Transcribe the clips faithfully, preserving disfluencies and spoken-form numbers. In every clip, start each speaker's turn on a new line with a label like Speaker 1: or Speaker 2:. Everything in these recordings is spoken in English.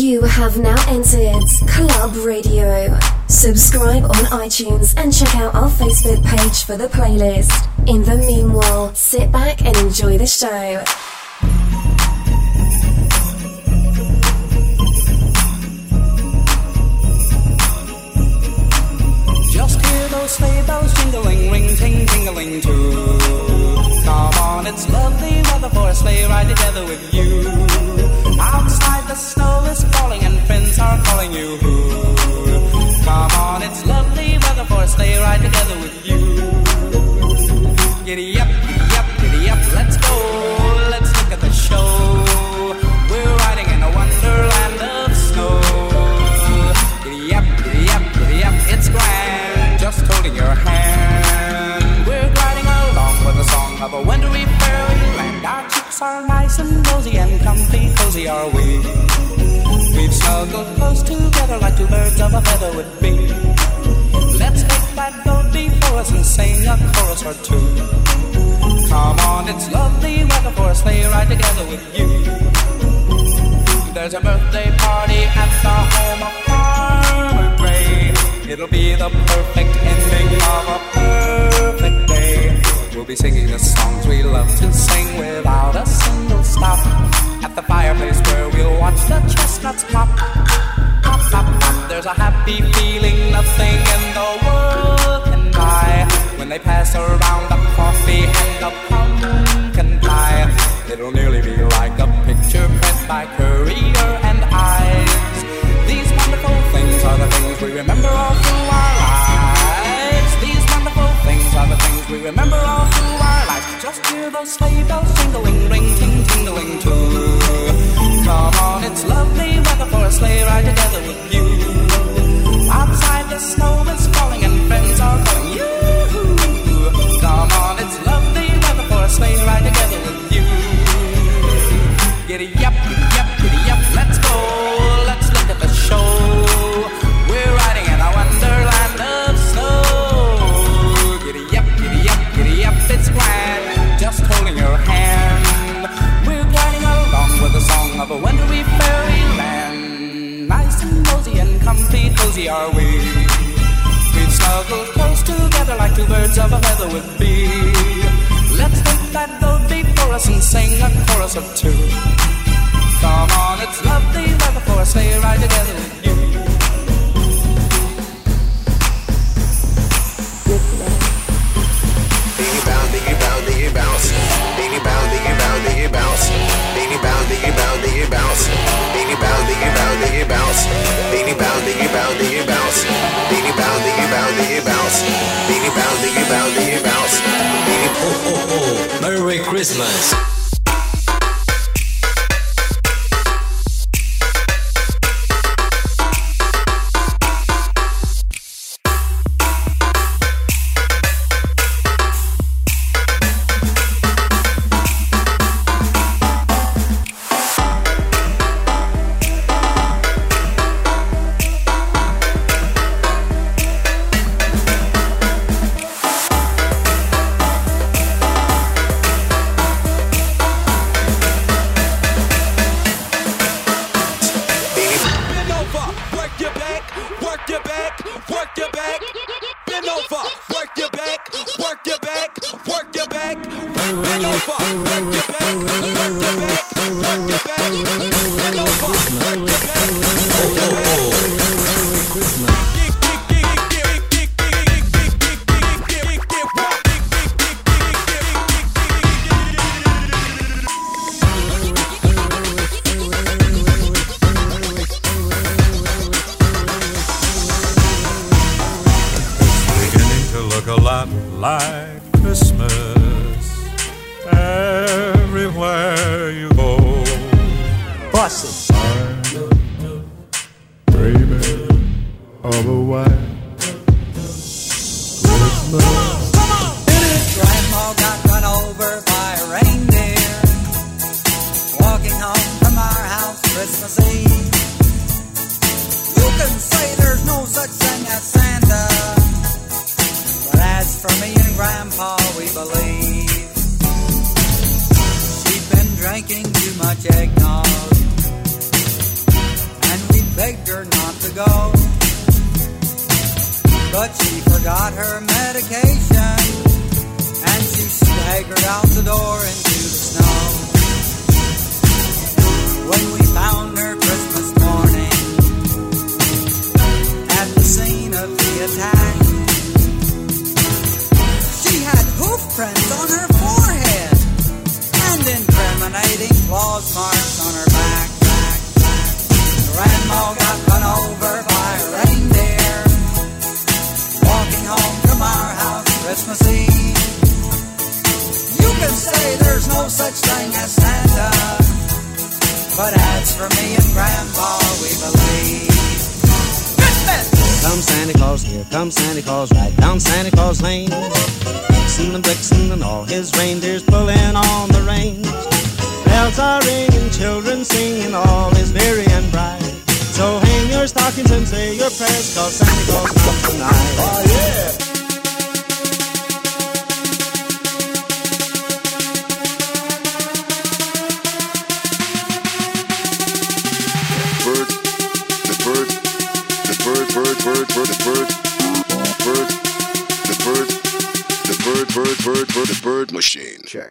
Speaker 1: You have now entered Club Radio. Subscribe on iTunes and check out our Facebook page for the playlist. In the meanwhile, sit back and enjoy the show.
Speaker 2: Just hear those sleigh bells jingling, ring, ting, tingling too. Come on, it's lovely weather for a sleigh ride together with you. Outside the snow is falling and friends are calling you. Come on, it's lovely weather for a sleigh ride together with you. Giddy up, giddy up, giddy up, let's go. Let's look at the show. We're riding in a wonderland of snow. Giddy up, giddy up, giddy up, it's grand. Just holding your hand. We're gliding along with the song of a wintry fairyland. Our cheeks are nice and rosy and comfy, cozy are we. We've snuggled close together like two birds of a feather would be. Let's take that boat before us and sing a chorus or two. Come on, it's lovely weather for a sleigh ride together with you. There's a birthday party at the home of Farmer Gray. It'll be the perfect ending of a perfect day. We'll be singing the songs we love to sing without a single stop. At the fireplace where we'll watch the chestnuts pop. Pop, pop, pop. There's a happy feeling nothing in the world can buy. When they pass around the coffee and the pumpkin pie, it'll nearly be like a picture print by Currier and Ives. These wonderful things are the things we remember all through our lives. These wonderful things are the things we remember all through our lives. Just hear those sleigh bells jingling, ring, ting, tingling too. Come on, it's lovely weather for a sleigh ride together with you. Outside the snow is falling and friends are calling you. Come on, it's lovely weather for a sleigh ride together with you. Giddy up, giddy up, giddy up, let's go. Let's look at the show. We're riding in a wonderland of snow. Giddy up, giddy up, giddy up, it's grand. Just holding your hand. We're gliding along with the song of a wintry fairyland. Nice and rosy and comfy, cozy are we. We've snuggled close together like two birds of a feather would be. Let's take that boat before us and sing a chorus of two. Come on, it's lovely weather for a sleigh ride together with you.
Speaker 3: Diggy bounce, diggy bounce, diggy bounce. Diggy bounce, diggy bounce, diggy bounce. Diggy bounce, diggy bounce, diggy bounce. Diggy bounce, diggy bounce, diggy bounce. Diggy bounce, diggy bounce, diggy bounce. Diggy bounce, diggy bounce, diggy bounce. Diggy bounce, diggy bounce, diggy bounce.
Speaker 4: Oh, oh, oh, Merry Christmas.
Speaker 5: Drinking too much eggnog, and begged her not to go, but she forgot her medication, and she staggered out the door into the snow. When we found her Christmas morning at the scene of the attack, she had hoof prints on her forehead and incriminating claws marks on her back. back, back. Grandma got run over by a reindeer walking home from our house Christmas Eve. You can say there's no such thing as Santa, but as for me and Grandpa, we believe.
Speaker 6: Come Santa Claus, here comes Santa Claus, right down Santa Claus Lane. Vixen and Blitzen and all his reindeers pulling on the reins. Bells are ringing, children singing, all is merry and bright. So hang your stockings and say your prayers, 'cause Santa Claus comes tonight. Oh yeah!
Speaker 3: Bird, bird, bird, the bird, bird, the bird, the bird, bird, bird, bird, the bird machine. Check.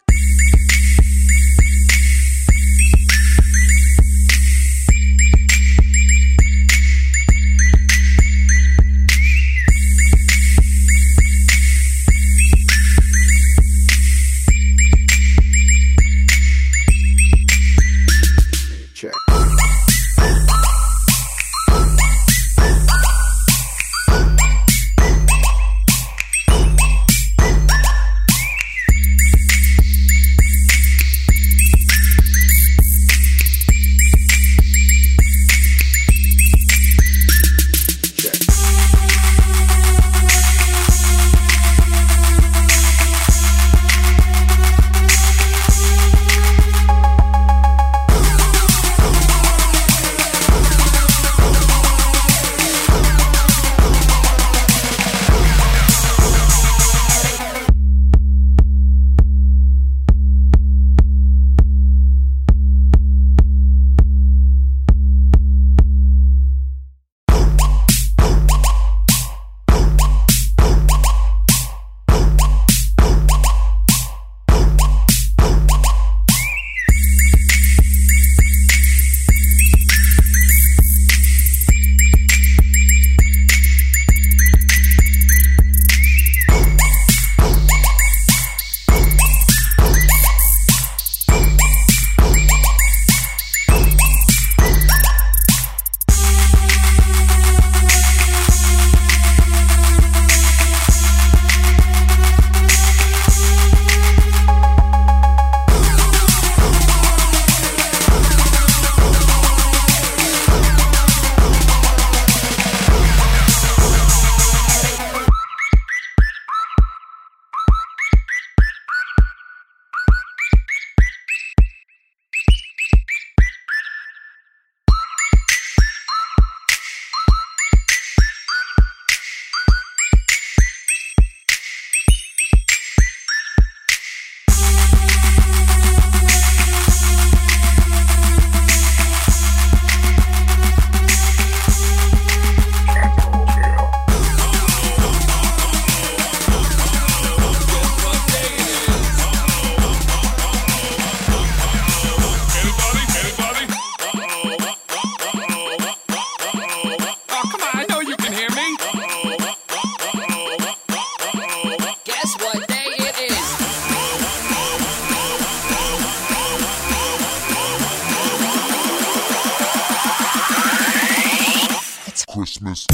Speaker 7: Christmas.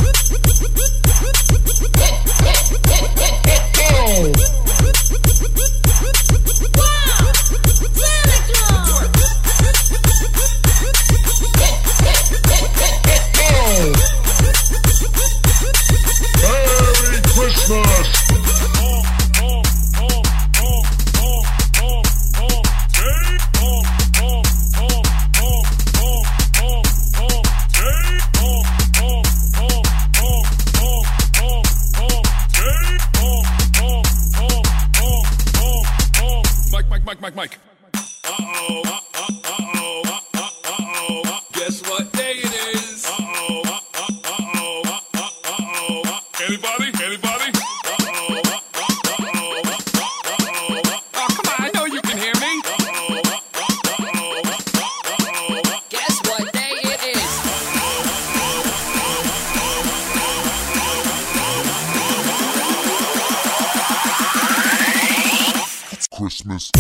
Speaker 2: Mike, Mike, Mike. Uh-oh, uh-oh, uh-oh, uh-oh, uh-oh. Guess what day it is?
Speaker 7: Christmas.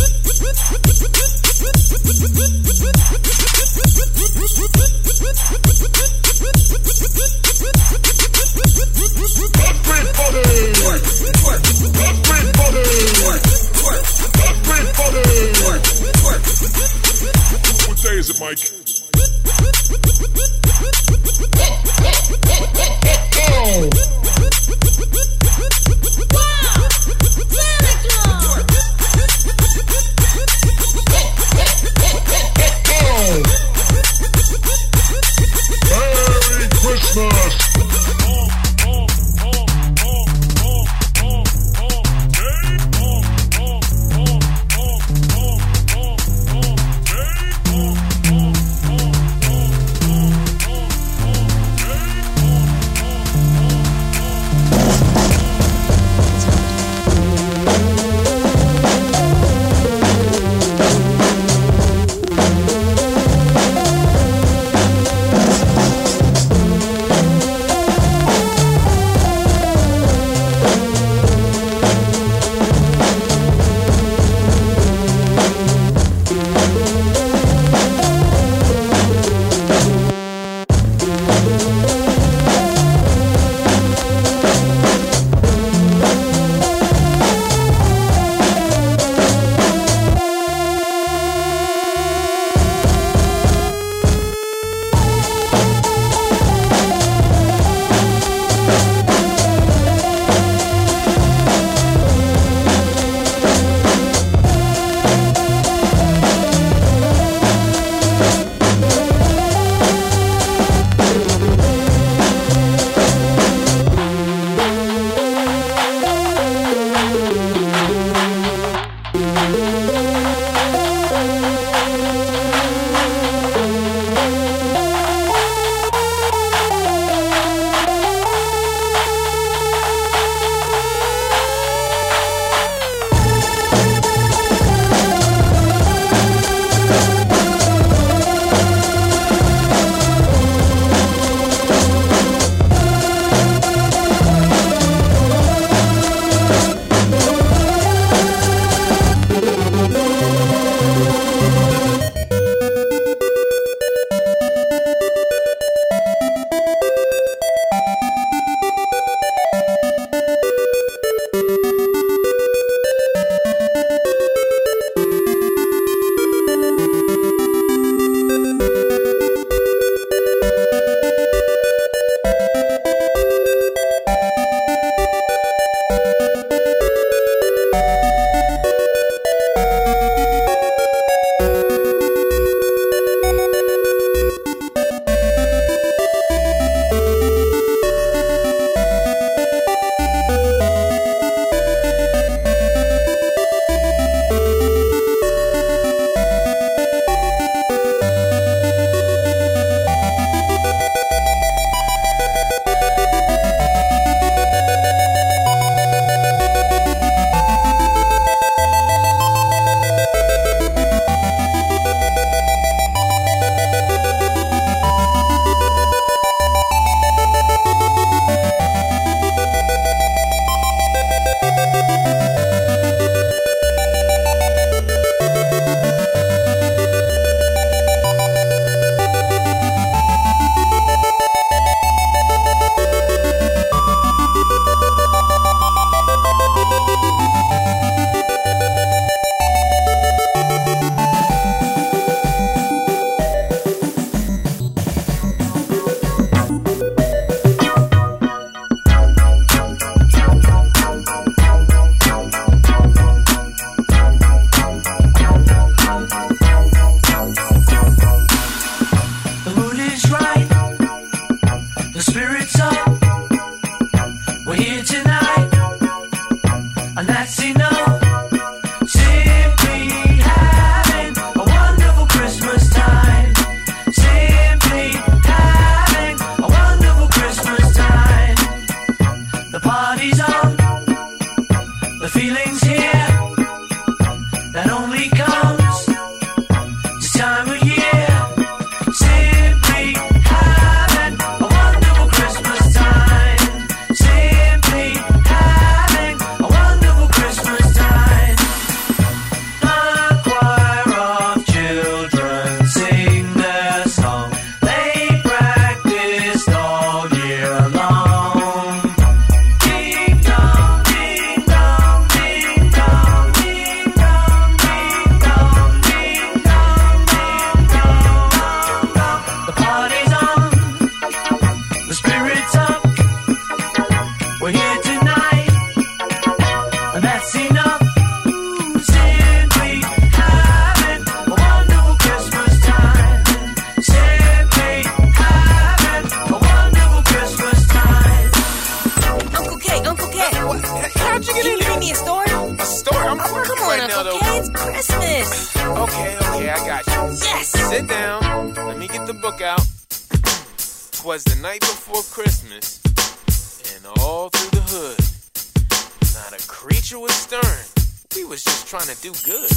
Speaker 7: What day is it, Mike? Oh. Merry Christmas!
Speaker 8: right now, though.
Speaker 9: Okay, it's Christmas.
Speaker 8: Okay, okay, I got you.
Speaker 9: Yes.
Speaker 8: Sit down. Let me get the book out. 'Twas the night before Christmas, and all through the hood, not a creature was stirring. We was just trying to do good.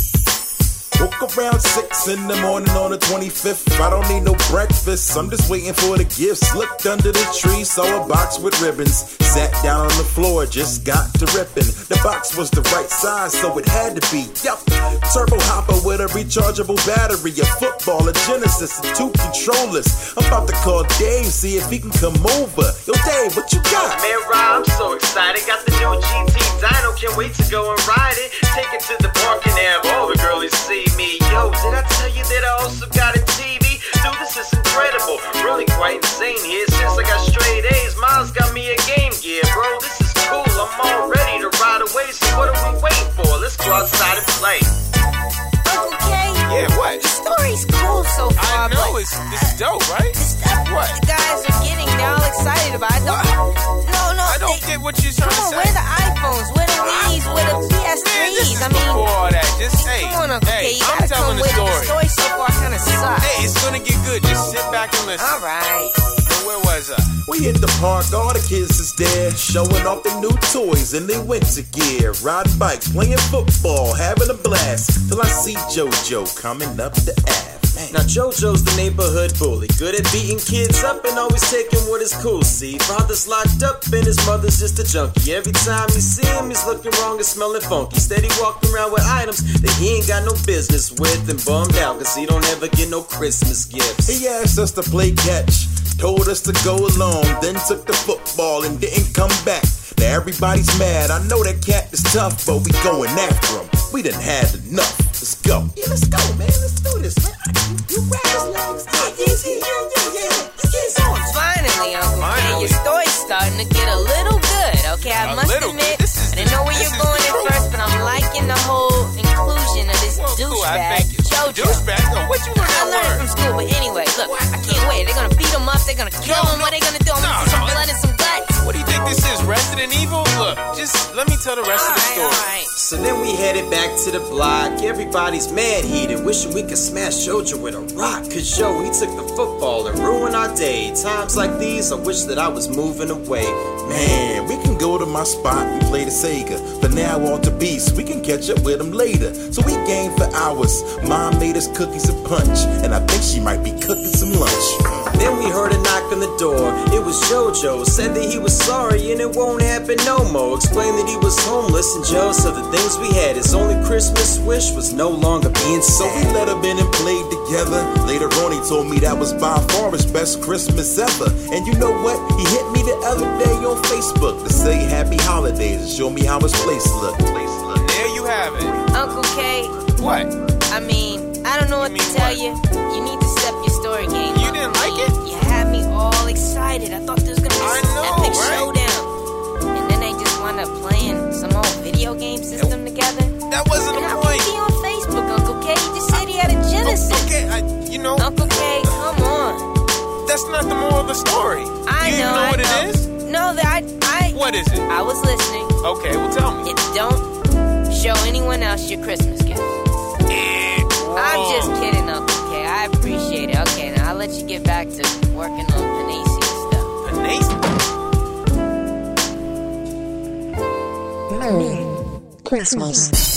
Speaker 10: Woke around six in the morning on the twenty-fifth. I don't need no breakfast, I'm just waiting for the gifts. Looked under the tree, saw a box with ribbons. Sat down on the floor, just got to ripping. The box was the right size, so it had to be. Yup, turbo hopper with a rechargeable battery, a football, a Genesis, and two controllers. I'm about to call Dave, see if he can come over. Yo, Dave, what you got?
Speaker 11: Man, Rob, I'm so excited. Got the new G T Dino, can't wait to go and ride it. Take it to the park and have all the girlies see me. Yo, did I tell you that I also got a T V? Dude, this is incredible. Really quite insane here. Since I got straight A's, Miles got me a Game Gear. Bro, this is cool. I'm all ready to ride away. So what are we waiting for? Let's go outside and play.
Speaker 9: Uncle K.
Speaker 8: Yeah, what?
Speaker 9: The story's cool so far,
Speaker 8: I know,
Speaker 9: but
Speaker 8: it's, it's dope, right?
Speaker 9: the stuff
Speaker 8: What?
Speaker 9: the guys are getting, they're all excited about. I don't, no, no.
Speaker 8: I don't
Speaker 9: they,
Speaker 8: get what you're trying
Speaker 9: Come on,
Speaker 8: to say.
Speaker 9: where the iPhones? Where the Wii's? Where the P S threes?
Speaker 8: Man, this is
Speaker 9: I mean,
Speaker 8: before all that. Just, hey,
Speaker 9: come on, Uncle
Speaker 8: hey,
Speaker 9: K. You
Speaker 8: I'm
Speaker 9: gotta
Speaker 8: telling
Speaker 9: come
Speaker 8: the
Speaker 9: with it.
Speaker 8: story.
Speaker 9: The story so far kind of sucks.
Speaker 8: Hey, it's gonna get good. Just sit back and listen.
Speaker 9: All right.
Speaker 8: So where was I?
Speaker 10: We hit the park, all the kids is there, showing off their new toys and they winter gear. Riding bikes, playing football, having a blast. Till I see JoJo coming up the Ave. Man.
Speaker 12: Now JoJo's the neighborhood bully, good at beating kids up and always taking what is cool. See, father's locked up and his mother's just a junkie. Every time you see him, he's looking wrong and smelling funky. Steady walking around with items that he ain't got no business with, and bummed out cause he don't ever get no Christmas gifts.
Speaker 10: He asked us to play catch, told us to go along, then took the football and didn't come back. Now everybody's mad, I know that cat is tough, but we going after him. We done had enough. Let's go. Yeah, let's go, man. Let's do this, man. You grab his legs. Yeah, yeah, yeah, yeah, yeah.
Speaker 9: So finally, Uncle K, your story's starting to get a little good. Okay, I
Speaker 8: A
Speaker 9: must
Speaker 8: little
Speaker 9: admit,
Speaker 8: bit. This is
Speaker 9: I didn't know where
Speaker 8: this
Speaker 9: you're
Speaker 8: is
Speaker 9: going
Speaker 8: the
Speaker 9: at
Speaker 8: truth.
Speaker 9: first, but I'm liking the whole inclusion of this
Speaker 8: Well, cool, I
Speaker 9: douchebag,
Speaker 8: thank you.
Speaker 9: JoJo.
Speaker 8: Douchebag? No, what you want
Speaker 9: I
Speaker 8: that
Speaker 9: learned
Speaker 8: word?
Speaker 9: from school, but anyway, look, I can't wait. They're gonna beat him up, they're gonna kill
Speaker 8: No,
Speaker 9: him.
Speaker 8: no.
Speaker 9: What are they gonna do? I'm gonna
Speaker 8: No,
Speaker 9: see some
Speaker 8: no.
Speaker 9: blood and some guts.
Speaker 8: What do you think this is, Resident Evil? Look, just let me tell the rest of the
Speaker 9: Alright,
Speaker 8: story.
Speaker 9: alright.
Speaker 12: So then we headed back to the block. Everybody's mad heated, wishing we could smash JoJo with a rock. Cause yo, he took the football and ruined our day. Times like these, I wish that I was moving away.
Speaker 10: Man, we can go to my spot and play the Sega. But now on to Beast, we can catch up with him later. So we game for hours. Mom made us cookies and punch, and I think she might be cooking some lunch.
Speaker 12: Then we heard a knock on the door. It was JoJo, said that he was sorry and it won't happen no more. Explained that he was homeless and jealous of the things we had. His only Christmas wish was no longer being
Speaker 10: So
Speaker 12: sad.
Speaker 10: we let him in and played together. Later on, he told me that was by far his best Christmas ever. And you know what? He hit me the other day on Facebook to say happy holidays and show me how his place looked. Place looked.
Speaker 8: There you have it.
Speaker 9: Uncle K,
Speaker 8: What?
Speaker 9: I mean, I don't know what
Speaker 8: You
Speaker 9: to
Speaker 8: mean
Speaker 9: tell
Speaker 8: what?
Speaker 9: you. You need to step your story game
Speaker 8: You
Speaker 9: up.
Speaker 8: didn't like
Speaker 9: You-
Speaker 8: it?
Speaker 9: You had me all excited. I thought there was gonna be
Speaker 8: I
Speaker 9: some
Speaker 8: know,
Speaker 9: epic
Speaker 8: right?
Speaker 9: showdown. And then they just wound up playing some old video game system together.
Speaker 8: That wasn't
Speaker 9: And
Speaker 8: the
Speaker 9: how
Speaker 8: point.
Speaker 9: could he on Facebook, Uncle K? He just said he had a Genesis.
Speaker 8: Okay, I, you know,
Speaker 9: Uncle K, come on.
Speaker 8: that's not the moral of the story.
Speaker 9: I
Speaker 8: you
Speaker 9: know,
Speaker 8: even know
Speaker 9: I
Speaker 8: what
Speaker 9: know.
Speaker 8: it is?
Speaker 9: No, that I, I,
Speaker 8: What is it?
Speaker 9: I was listening.
Speaker 8: Okay, well tell me.
Speaker 9: It's don't show anyone else your Christmas gift. I'm just kidding, Uncle K. I appreciate it. Okay, now I'll let you get back to working on Panacea stuff.
Speaker 8: Panacea?
Speaker 1: Merry Christmas.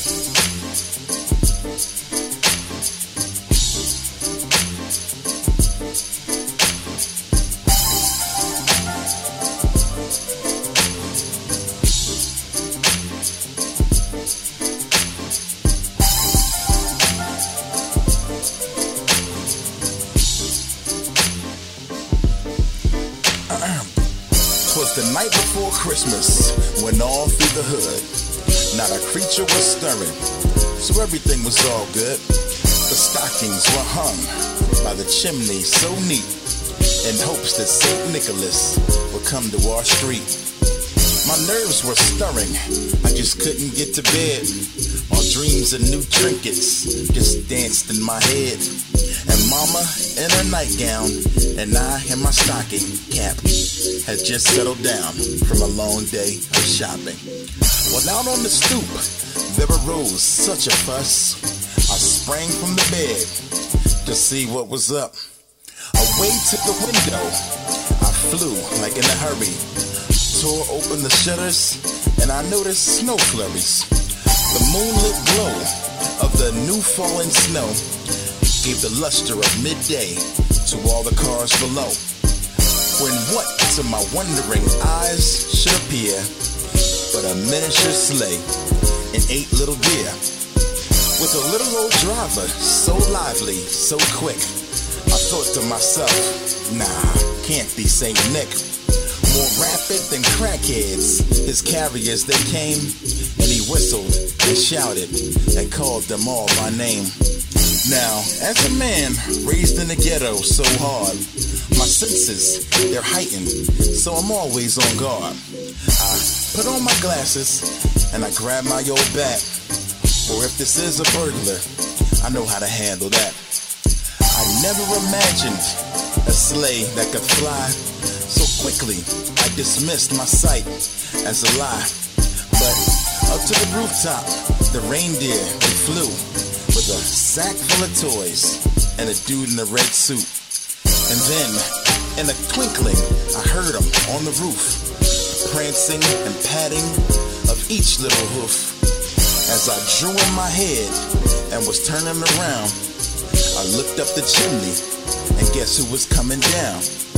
Speaker 13: Twas the night before Christmas, when all through the hood, not a creature was stirring, so everything was all good. The stockings were hung by the chimney so neat, in hopes that Saint Nicholas would come to our street. My nerves were stirring, I just couldn't get to bed. All dreams of new trinkets just danced in my head. And mama in her nightgown, and I in my stocking cap, had just settled down from a long day of shopping. Well, out on the stoop, There arose such a fuss, I sprang from the bed to see what was up. Away to the window, I flew like in a hurry, tore open the shutters, and I noticed snow flurries. The moonlit glow of the new fallen snow gave the luster of midday to all the cars below. When what to my wondering eyes should appear but a miniature sleigh and eight little deer, with a little old driver so lively, so quick. I thought to myself, nah, can't be Saint Nick. More rapid than crackheads, his carriers they came, and he whistled and shouted and called them all by name. Now, as a man raised in the ghetto so hard, my senses, they're heightened, so I'm always on guard. I put on my glasses and I grab my old bat, for if this is a burglar, I know how to handle that. I never imagined a sleigh that could fly so quickly. I dismissed my sight as a lie. But up to the rooftop, the reindeer, they flew with a sack full of toys and a dude in a red suit. And then, in a twinkling, I heard him on the roof, prancing and patting of each little hoof. As I drew in my head and was turning around, I looked up the chimney, and guess who was coming down?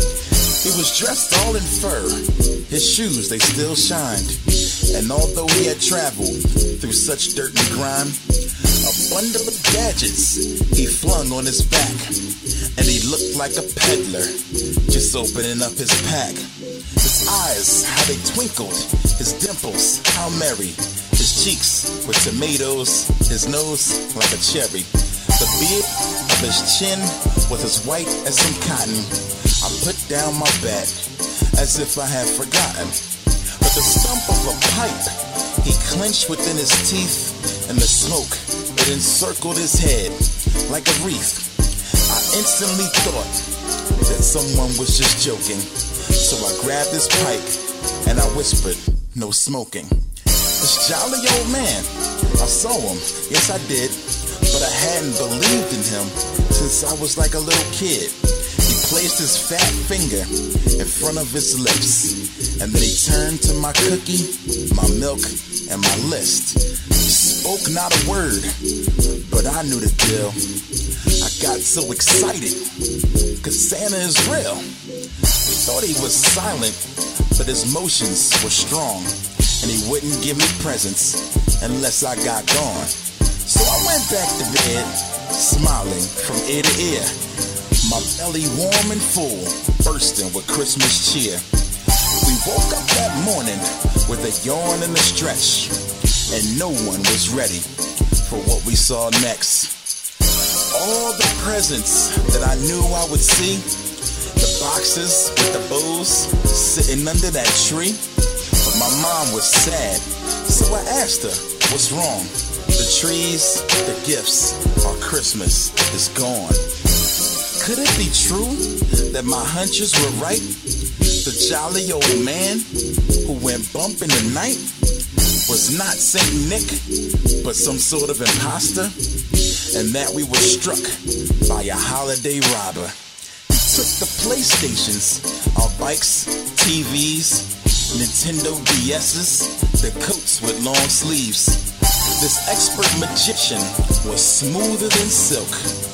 Speaker 13: He was dressed all in fur, his shoes they still shined, and although he had traveled through such dirt and grime, a bundle of gadgets he flung on his back, and he looked like a peddler just opening up his pack. His eyes, how they twinkled, his dimples, how merry, his cheeks were tomatoes, his nose like a cherry. The beard of his chin was as white as some cotton. I put down my bat as if I had forgotten. But the stump of a pipe he clenched within his teeth, and the smoke, it encircled his head like a wreath. I instantly thought that someone was just joking, so I grabbed his pipe and I whispered, no smoking. This jolly old man, I saw him, yes I did, but I hadn't believed in him since I was like a little kid. He placed his fat finger in front of his lips, and then he turned to my cookie, my milk, and my list. He spoke not a word, but I knew the deal. I got so excited, cause Santa is real. Thought he was silent, but his motions were strong, and he wouldn't give me presents unless I got gone. So I went back to bed, smiling from ear to ear, my belly warm and full, bursting with Christmas cheer. We woke up that morning with a yawn and a stretch, and no one was ready for what we saw next. All the presents that I knew I would see, the boxes with the bows sitting under that tree. But my mom was sad, so I asked her, what's wrong? The trees, the gifts, our Christmas is gone. Could it be true that my hunches were right? The jolly old man who went bump in the night was not Saint Nick, but some sort of imposter, and that we were struck by a holiday robber. He took the PlayStations, our bikes, T Vs, Nintendo D S's, the coats with long sleeves. This expert magician was smoother than silk.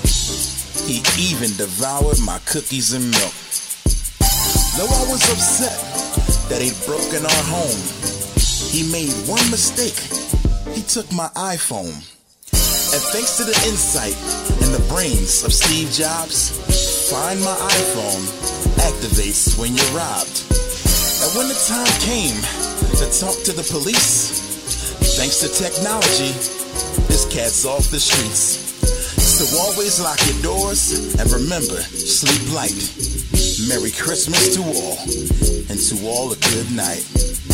Speaker 13: He even devoured my cookies and milk. Though I was upset that he'd broken our home, he made one mistake. He took my iPhone. And thanks to the insight and the brains of Steve Jobs, Find My iPhone activates when you're robbed. And when the time came to talk to the police, thanks to technology, this cat's off the streets. So always lock your doors and remember, sleep light. Merry Christmas to all, and to all a good night.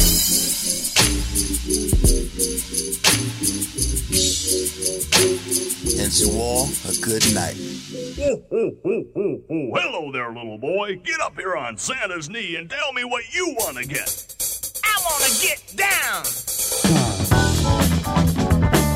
Speaker 13: And to all a good night.
Speaker 14: Ooh, ooh, ooh, ooh, ooh. Hello there, little boy. Get up here on Santa's knee and tell me what you want to get.
Speaker 9: I want to get down.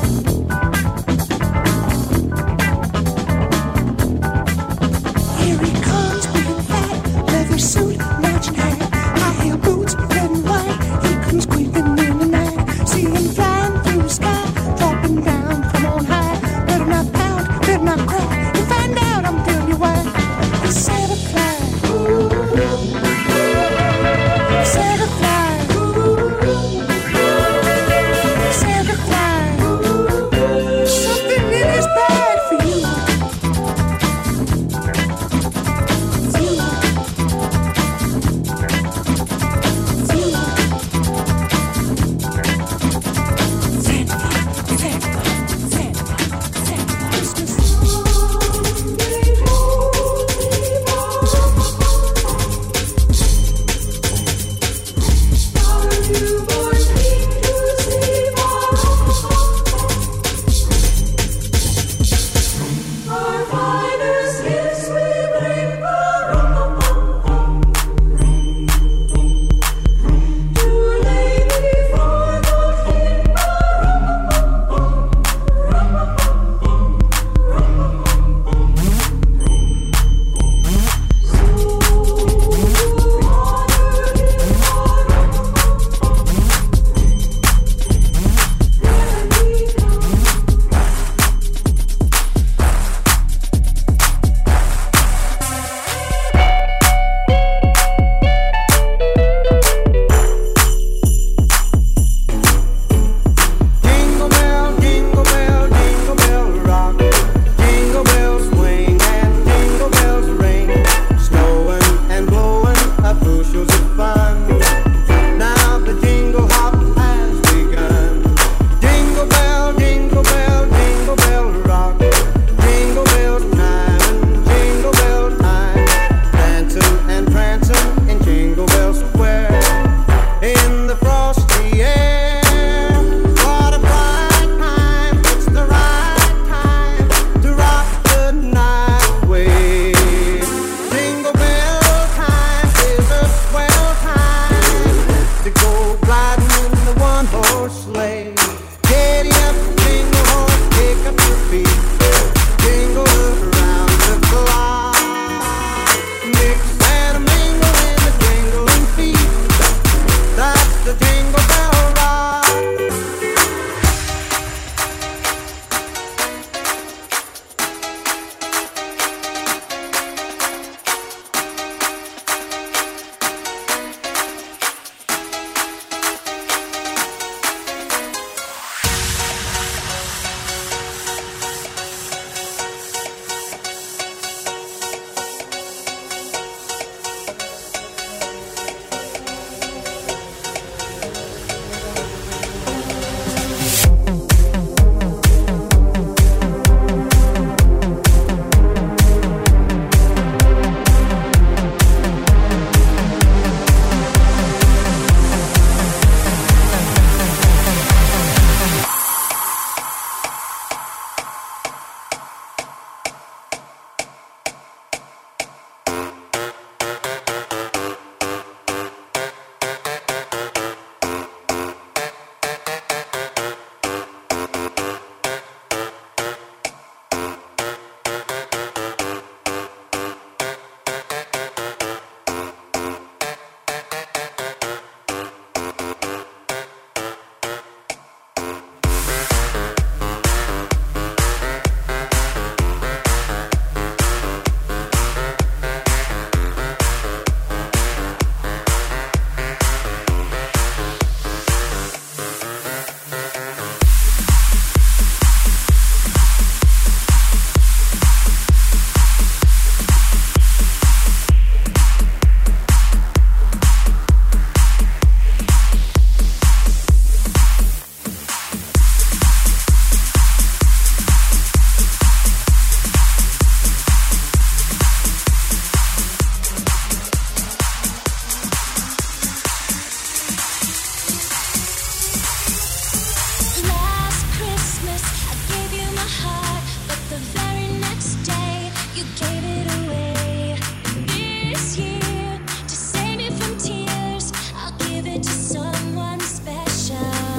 Speaker 15: the very next day you gave it away. This year, to save me from tears, I'll give it to someone special.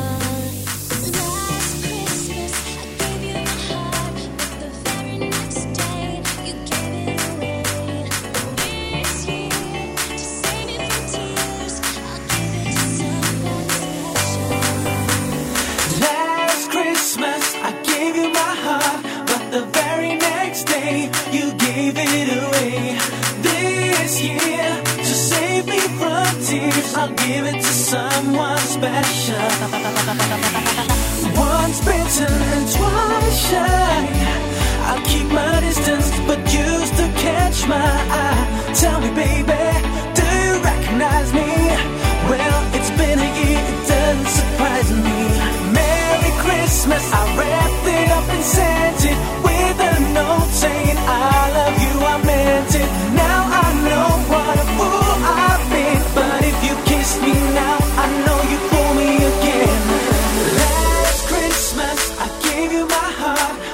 Speaker 15: Last Christmas, I gave you my heart, but the very next day you gave it away. This year, to save me from tears, I'll give it to someone special.
Speaker 16: Last Christmas, I gave you my heart, but the very next day you gave it away. This year, to save me from tears, I'll give it to someone special. Once bitten and twice shy, I'll keep my distance, but you still catch my eye. Tell me, baby, do you recognize me? Well, it's been a year, it doesn't surprise me. Merry Christmas, I wrapped it up and sent it with a note saying I love you, I meant it. Now I know what a fool I've been, but if you kiss me now, I know you fool me again. Last Christmas, I gave you my heart,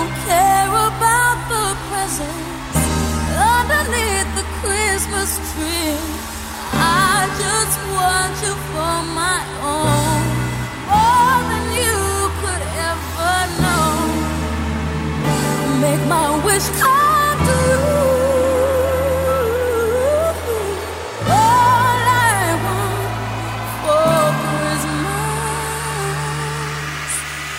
Speaker 15: don't care about the presents underneath the Christmas tree. I just want you for my own, more than you could ever know. Make my wish come true. All I want for Christmas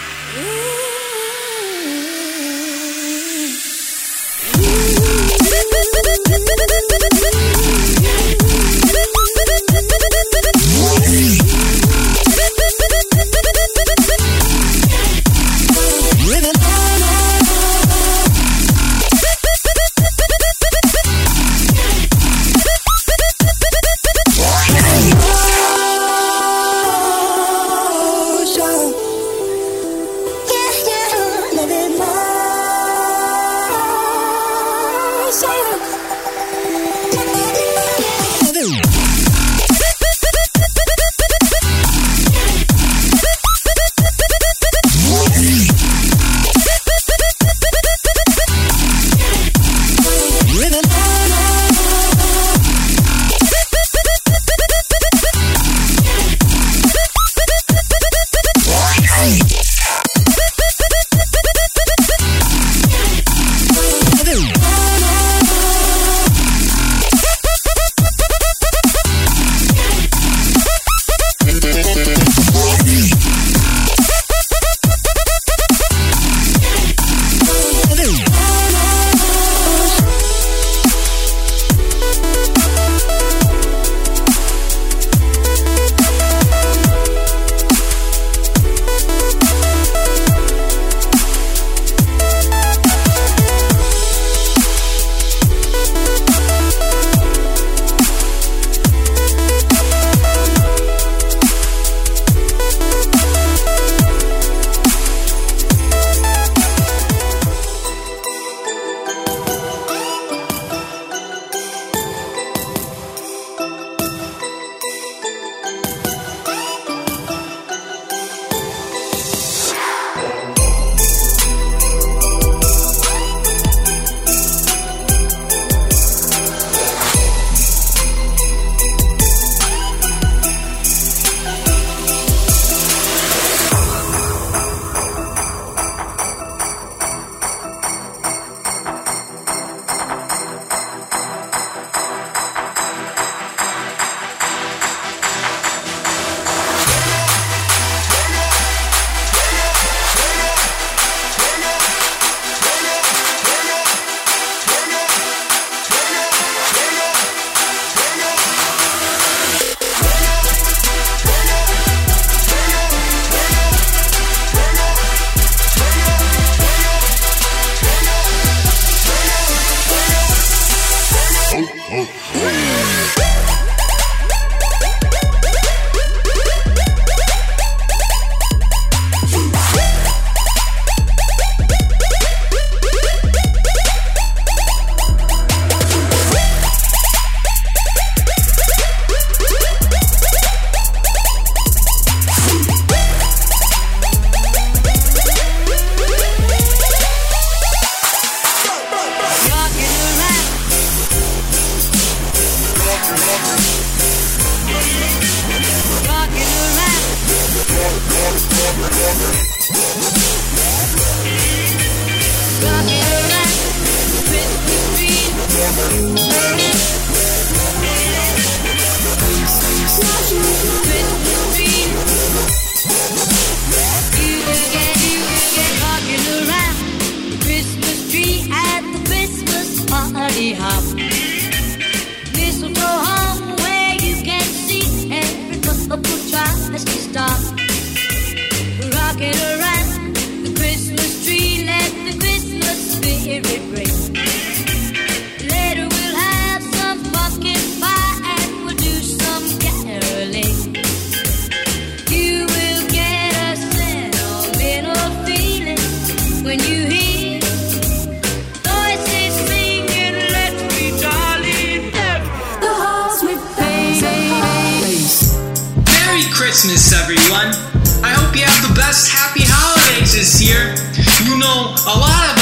Speaker 17: party hop. Mistletoe home where you can see every couple tries to stop. Rocking around the Christmas tree, let the Christmas spirit ring. Later we'll have some pumpkin pie and we'll do some caroling. You will get a sentimental feeling when you hear voices singing, "Let me, darling, deck the halls with bass."
Speaker 18: Merry Christmas, everyone! I hope you have the best happy holidays this year. You know, a lot of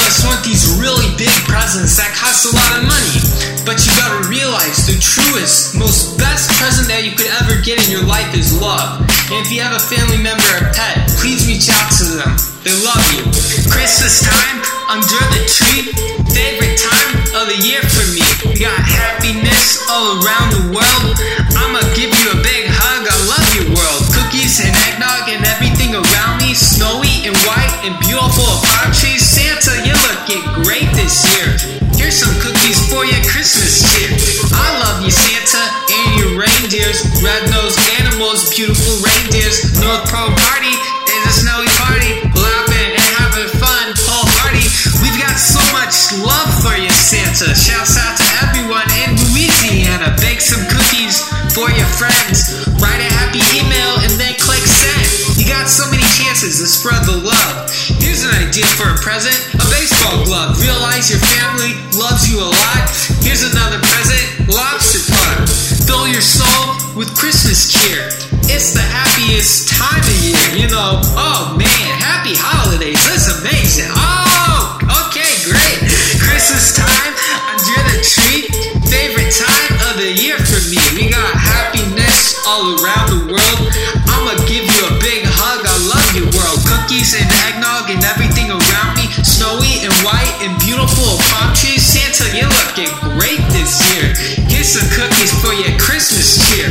Speaker 18: presents that cost a lot of money. But you gotta realize the truest, most best present that you could ever get in your life is love. And if you have a family member or pet, please reach out to them. They love you. Christmas time, under the tree, favorite time of the year for me. We got happiness all around the world. I'ma give you a big hug, I love your world. Cookies and eggnog and everything around me, snowy and white and beautiful palm trees. Santa, you're looking great this year. Here's some cookies for your Christmas cheer. I love you, Santa, and your reindeers. Red-nosed animals, beautiful reindeers. North Pole party is a snowy party. Laughing and having fun, wholehearted. We've got so much love for you, Santa. Shouts out to everyone in Louisiana. Bake some cookies for your friends. Write a happy email and then click send. You got so many chances to spread the love. Here's an idea for a present, a baseball glove. Realize your family loves you a lot. Here's another present, lobster pot. Fill your soul with Christmas cheer. It's the happiest time of year, you know. Oh man, happy holidays, that's amazing. Oh, okay, great. Christmas time, under the tree, favorite time of the year for me. We got happiness all around the world. I'ma give you a big hug, I love your world. Cookies and eggnog and everything around me, snowy and white and beautiful palm trees. Santa, you're looking great this year. Here's some cookies for your Christmas cheer.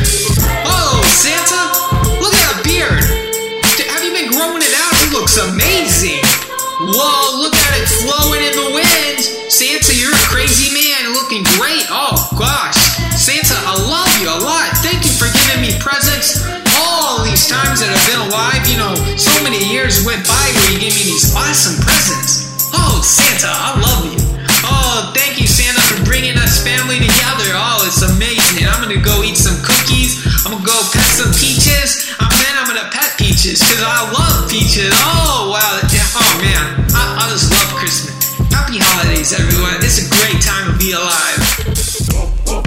Speaker 18: Oh, Santa, look at that beard. Have you been growing it out? It looks amazing. Whoa, look at it flowing in the wind. Santa, you're a crazy man, looking great. Oh gosh, Santa, I love you a lot. Thank you for giving me presents all these times that I've been alive. You know, so many years went by where you gave me these awesome presents. Oh, Santa, I love you. Oh, thank you, Santa, for bringing us family together. Oh, it's amazing. I'm gonna go eat some cookies. I'm gonna go pet some peaches. And then I'm gonna pet peaches, because I love peaches. Oh, wow. Oh, man. I, I just love Christmas. Happy holidays, everyone. It's a great time to be alive.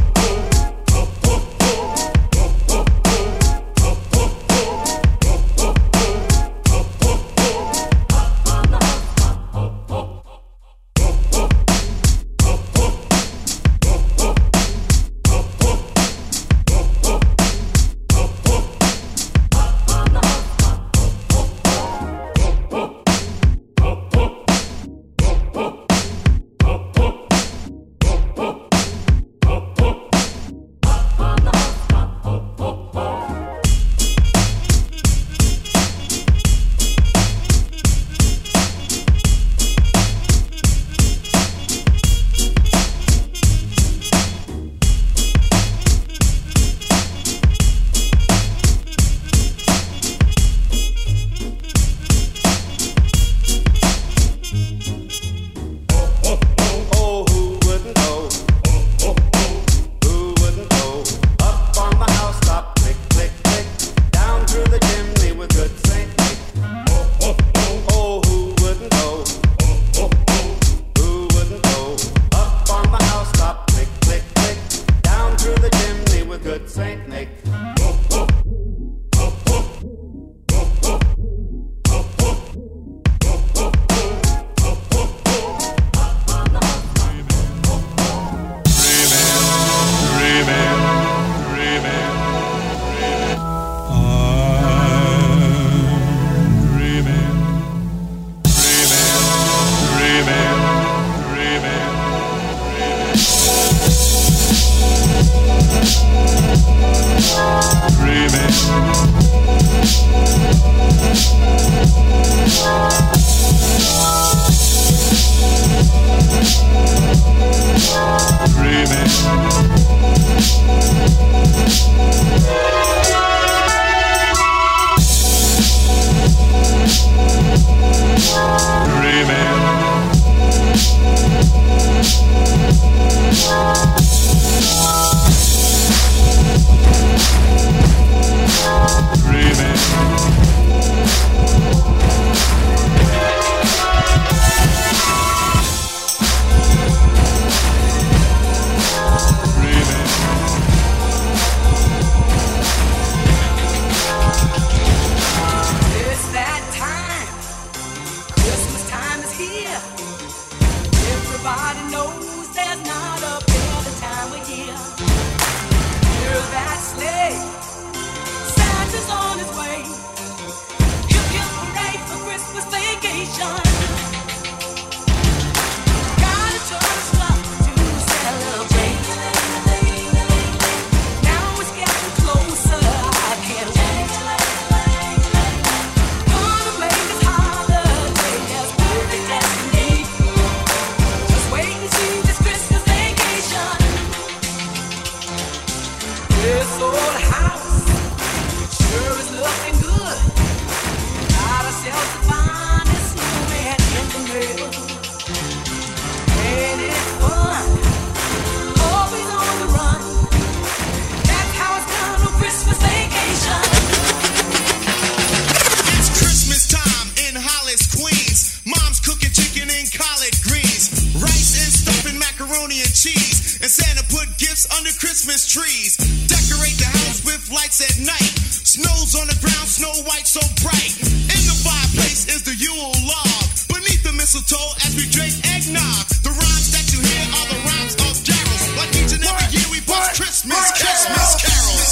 Speaker 15: Whoa.
Speaker 19: cheese. And Santa put gifts under Christmas trees. Decorate the house with lights at night. Snow's on the ground, snow white so bright. In the fireplace is the Yule log. Beneath the mistletoe as we drink eggnog. The rhymes that you hear are the rhymes of carols. Like each and every year we bust Christmas, Christmas carols.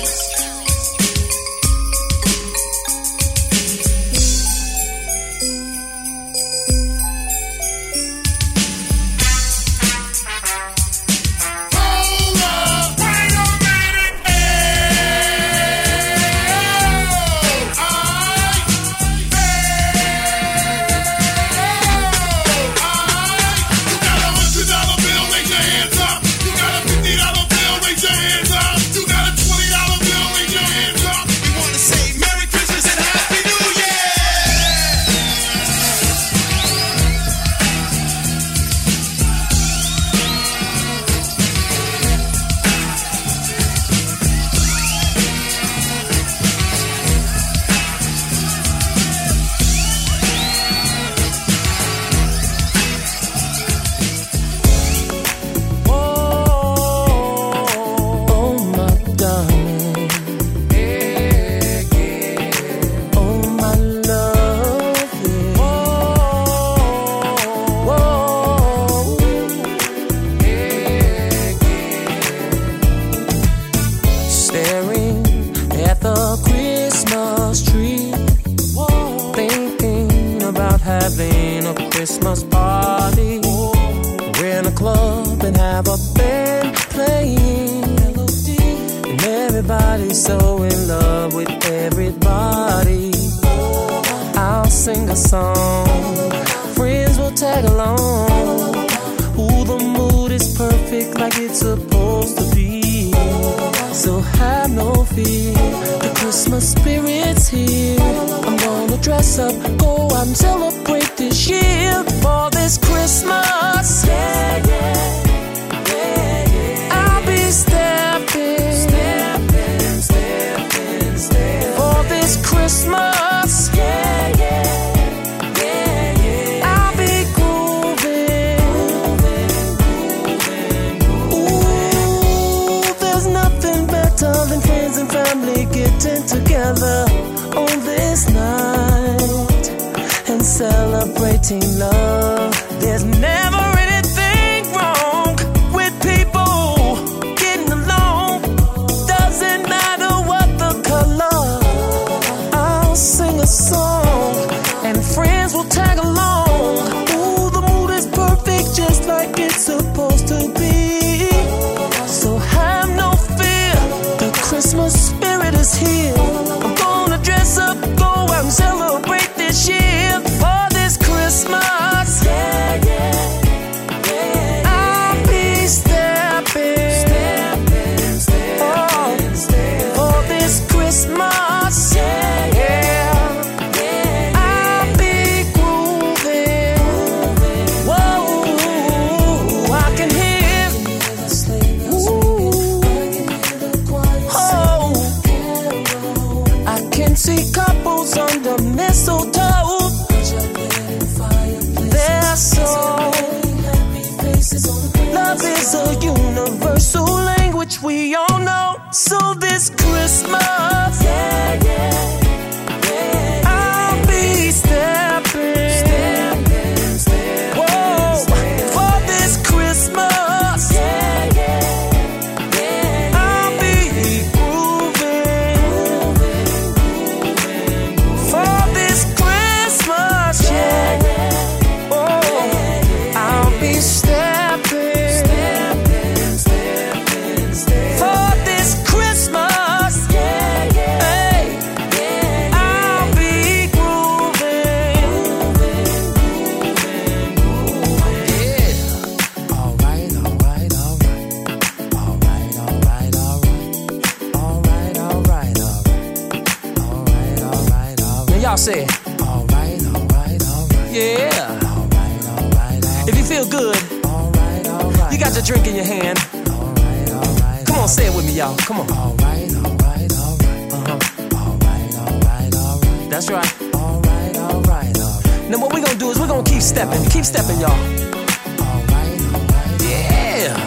Speaker 16: Y'all say it. All right, all right, all right. Yeah. All right, all right, all right. If you feel good, all right, all right. You got your drink in your hand. All right, all right. Come on, say it with me, y'all. Come on. All right, all right, all right. Uh-huh. All right, all right, all right. That's right. All right, all right, all right. Now what we're gonna do is we're gonna keep stepping. Keep stepping, y'all. All right, all right. Yeah.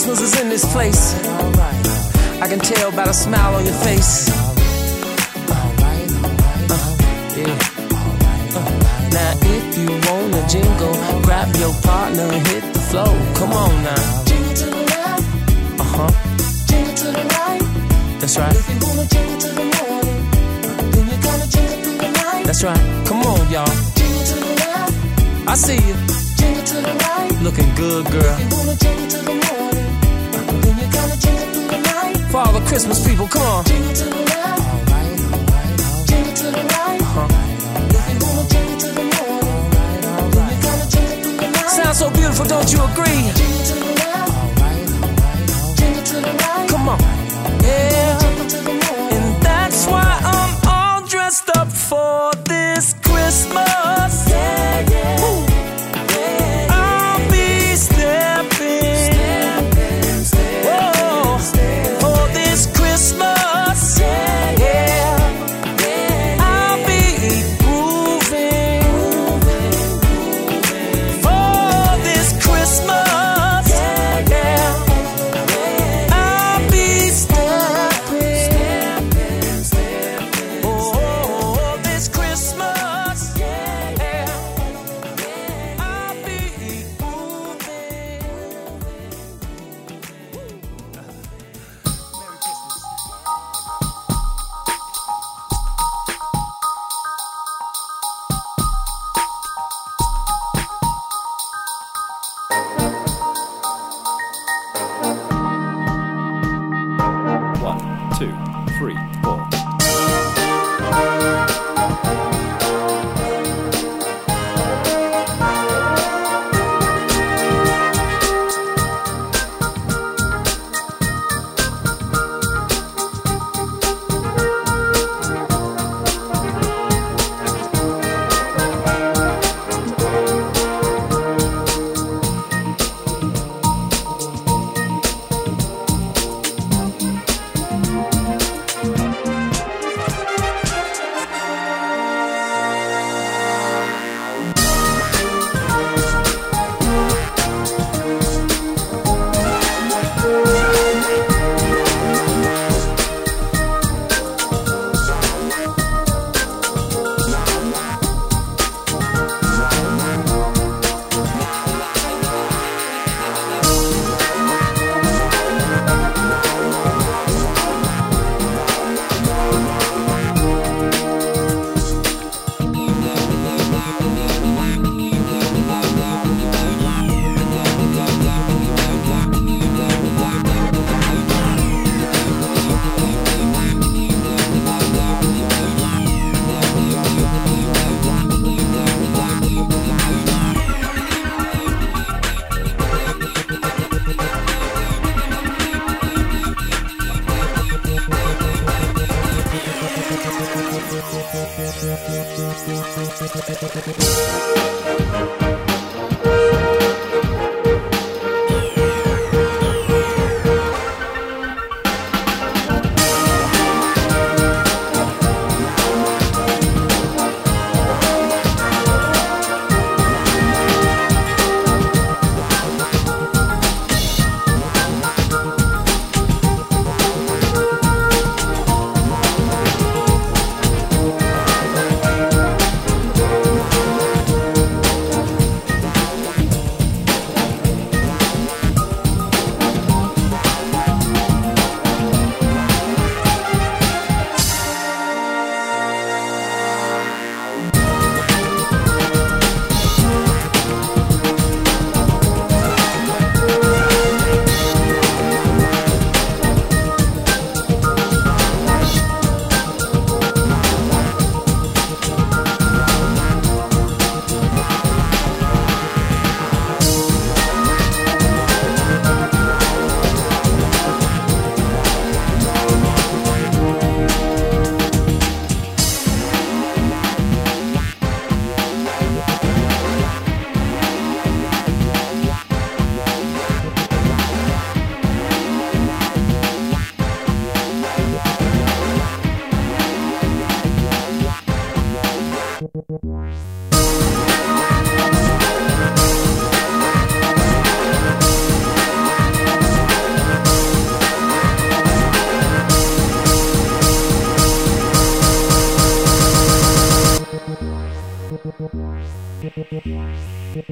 Speaker 16: Christmas is in this place. I can tell by the smile on your face. Now if you wanna jingle, grab your partner and hit the flow. Come on now. Jingle to the left, uh-huh. Jingle to the right. That's right. If you wanna jingle to the morning, then you gotta jingle through the night. That's right. Come on, y'all. Jingle to the left, I see you. Jingle to the right. Looking good, girl. If you wanna jingle to the morning, then you gotta jingle through the night. For all the Christmas people, come on. Jingle to the left, jingle to the right. Uh-huh. Sounds so beautiful, don't you agree? Jingle to the left, jingle to the right. Come on, yeah. And that's why I'm all dressed up for this Christmas. Yeah, yeah. Woo. Yeah, I'll be stepping, stepping, stepping, whoa, stepping, for this Christmas. Yeah, yeah. Yeah, I'll be grooving, grooving for this Christmas. Yeah, yeah. I'll be stepping.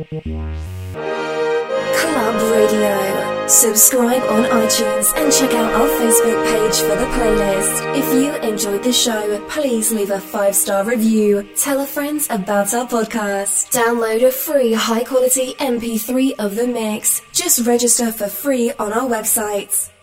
Speaker 1: Club Radio. Subscribe on iTunes and check out our Facebook page for the playlist. If you enjoyed the show, please leave a five-star review. Tell a friend about our podcast. Download a free high-quality M P three of the mix. Just register for free on our website.